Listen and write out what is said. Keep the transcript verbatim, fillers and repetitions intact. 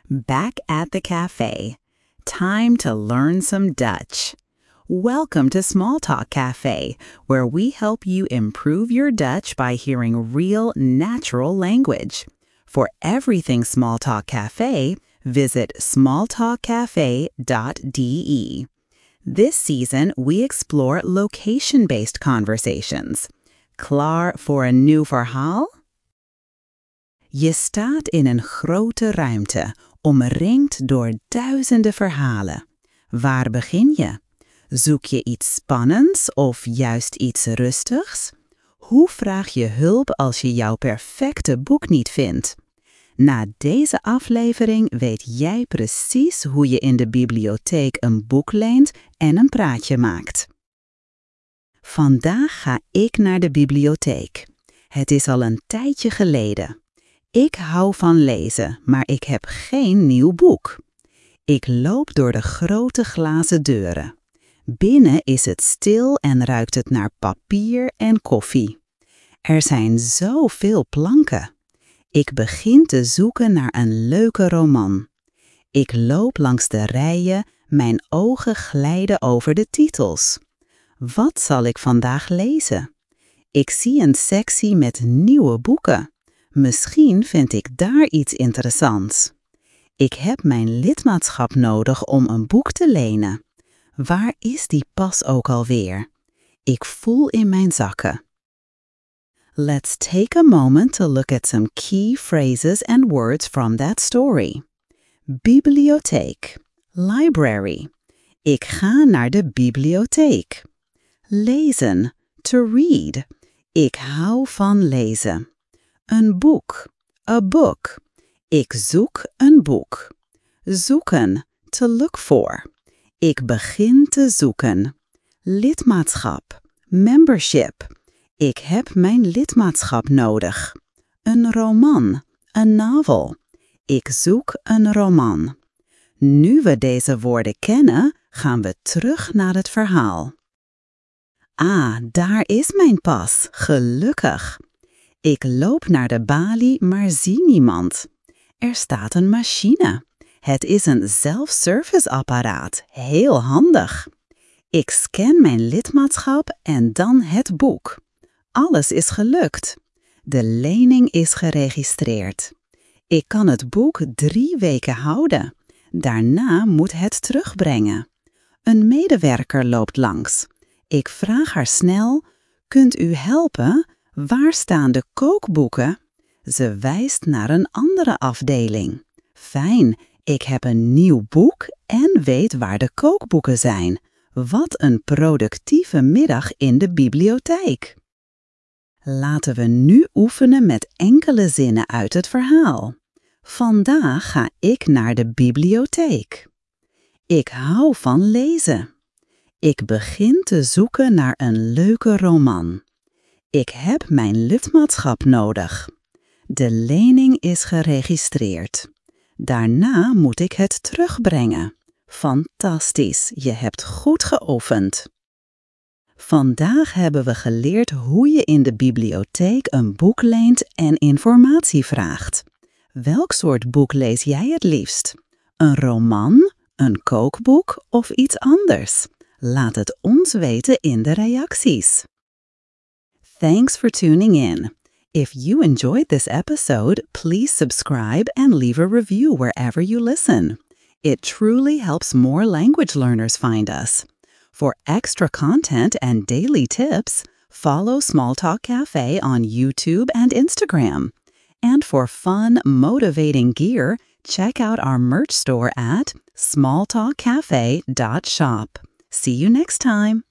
Back at the cafe. Time to learn some Dutch. Welcome to Small Talk Cafe, where we help you improve your Dutch by hearing real, natural language. For everything Small Talk Cafe, visit small talk cafe dot d e. This season, we explore location-based conversations. Klaar voor een nieuw verhaal? Je staat in een grote ruimte, omringd door duizenden verhalen. Waar begin je? Zoek je iets spannends of juist iets rustigs? Hoe vraag je hulp als je jouw perfecte boek niet vindt? Na deze aflevering weet jij precies hoe je in de bibliotheek een boek leent en een praatje maakt. Vandaag ga ik naar de bibliotheek. Het is al een tijdje geleden. Ik hou van lezen, maar ik heb geen nieuw boek. Ik loop door de grote glazen deuren. Binnen is het stil en ruikt het naar papier en koffie. Er zijn zoveel planken. Ik begin te zoeken naar een leuke roman. Ik loop langs de rijen, mijn ogen glijden over de titels. Wat zal ik vandaag lezen? Ik zie een sectie met nieuwe boeken. Misschien vind ik daar iets interessants. Ik heb mijn lidmaatschap nodig om een boek te lenen. Waar is die pas ook alweer? Ik voel in mijn zakken. Let's take a moment to look at some key phrases and words from that story. Bibliotheek, library. Ik ga naar de bibliotheek. Lezen, to read. Ik hou van lezen. Een boek, a book. Ik zoek een boek. Zoeken, to look for. Ik begin te zoeken. Lidmaatschap, membership. Ik heb mijn lidmaatschap nodig. Een roman, a novel. Ik zoek een roman. Nu we deze woorden kennen, gaan we terug naar het verhaal. Ah, daar is mijn pas, gelukkig. Ik loop naar de balie, maar zie niemand. Er staat een machine. Het is een self-service apparaat, heel handig. Ik scan mijn lidmaatschap en dan het boek. Alles is gelukt. De lening is geregistreerd. Ik kan het boek drie weken houden. Daarna moet het terugbrengen. Een medewerker loopt langs. Ik vraag haar snel, kunt u helpen? Waar staan de kookboeken? Ze wijst naar een andere afdeling. Fijn, ik heb een nieuw boek en weet waar de kookboeken zijn. Wat een productieve middag in de bibliotheek. Laten we nu oefenen met enkele zinnen uit het verhaal. Vandaag ga ik naar de bibliotheek. Ik hou van lezen. Ik begin te zoeken naar een leuke roman. Ik heb mijn lidmaatschap nodig. De lening is geregistreerd. Daarna moet ik het terugbrengen. Fantastisch, je hebt goed geoefend. Vandaag hebben we geleerd hoe je in de bibliotheek een boek leent en informatie vraagt. Welk soort boek lees jij het liefst? Een roman, een kookboek of iets anders? Laat het ons weten in de reacties. Thanks for tuning in. If you enjoyed this episode, please subscribe and leave a review wherever you listen. It truly helps more language learners find us. For extra content and daily tips, follow Small Talk Cafe on YouTube and Instagram. And for fun, motivating gear, check out our merch store at small talk cafe dot shop. See you next time.